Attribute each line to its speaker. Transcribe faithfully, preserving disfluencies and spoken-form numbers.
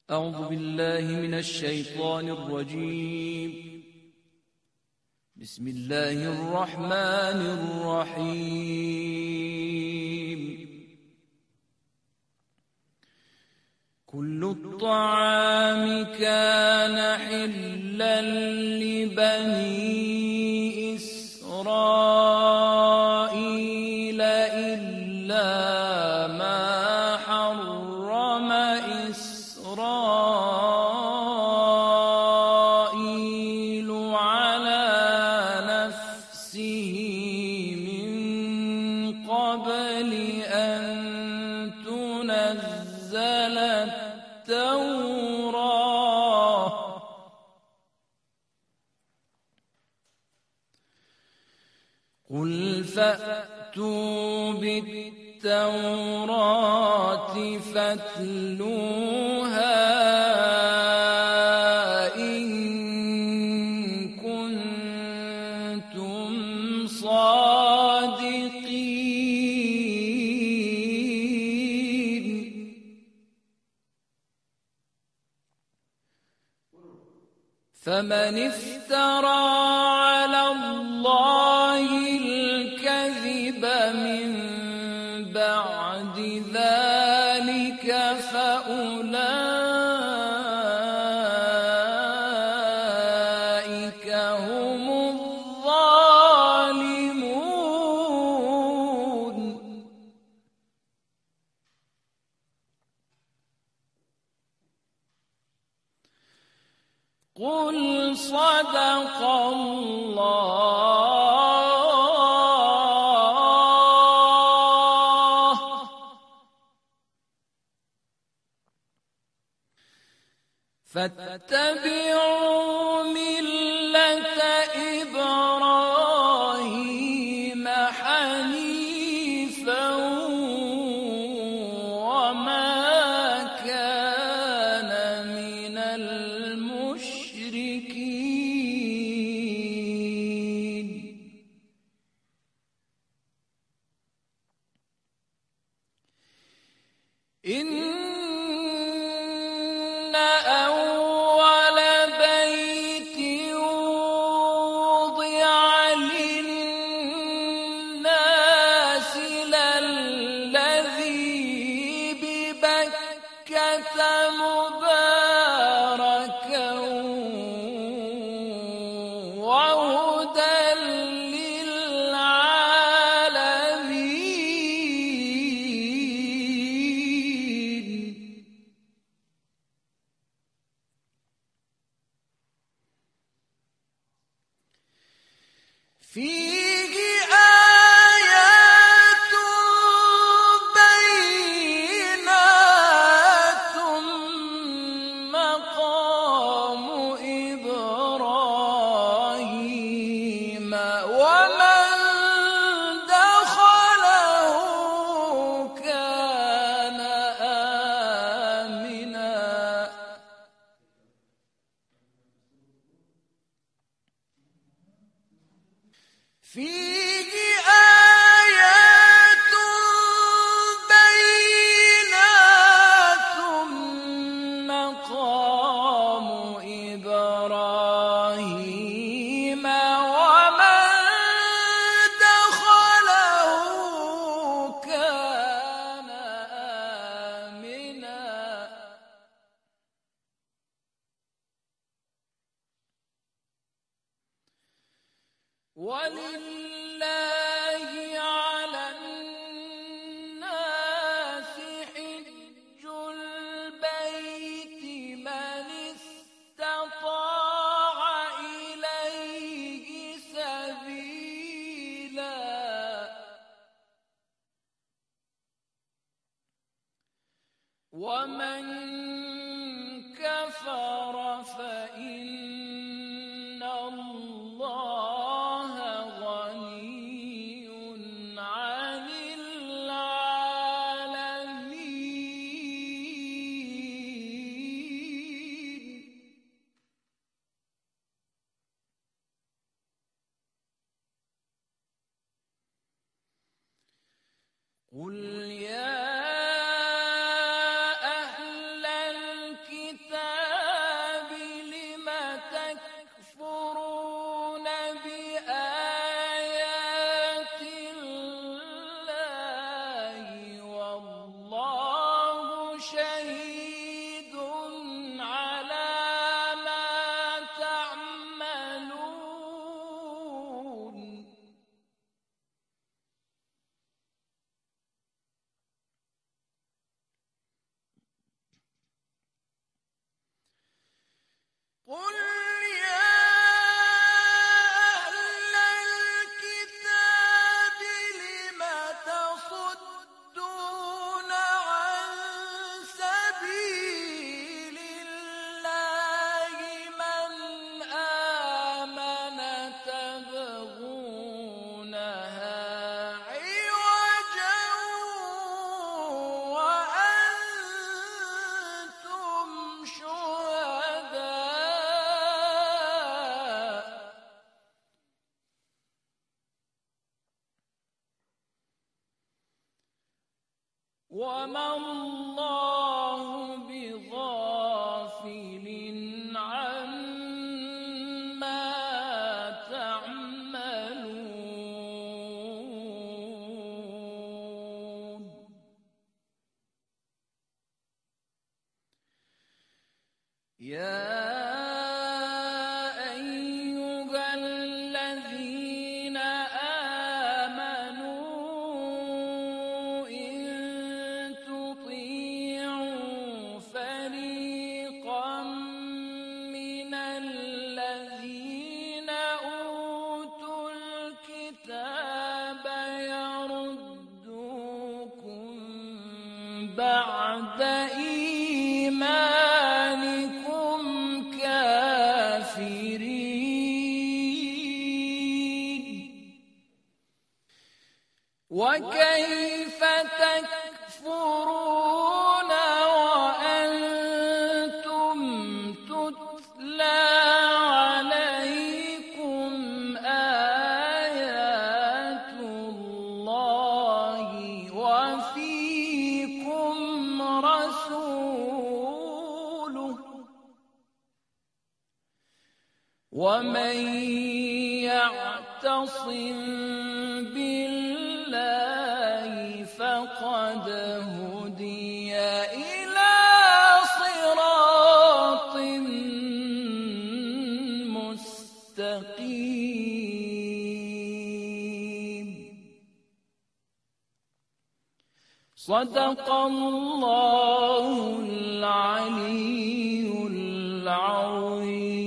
Speaker 1: أعوذ بالله من الشيطان الرجيم. بسم الله الرحمن الرحيم. كل الطعام كان حلا لبني إسرائيل إلا ما حرم إسرائيل على نفسه من قبل أن تنزل التوراة قل فأتوا بالتوراة فاتلوها إن كنتم صادقين. فمن افترى على الله الكذب من بعد ذلك فأولئك هم الظالمون. قل صدق الله. فاتبعوا ملة إبراهيم حنيفا وما كان من المشركين. إن أول بيت وضع للناس للذي ببكة مباركا وهدى للعالمين. فيه آيات بينات مقام إبراهيم ومن دخله كان آمنا. فيه آيات بينات مقام إبراهيم ومن دخله كان آمنا. ولله على الناس حج البيت من استطاع إليه سبيلا ومن كفر فإن الله غني عن العالمين. قل يا أهل الكتاب شهيد على ما تعملون قل يا أهل الكتاب لم تصدون عن سبيل الله من آمن تبغونها عوجا وأنتم شهداء وما الله بغافل عما تعملون يا أيها الذين آمنوا إن تطيعوا فريقا من الذين أوتوا الكتاب يردوكم بعد إيمانكم كافرين وكيف تكفرون وأنتم تتلى عليكم آيات الله وفيكم رسوله ومن يعتصم بالله فقد هدي إلى صراط مستقيم صدق الله العلي العظيم.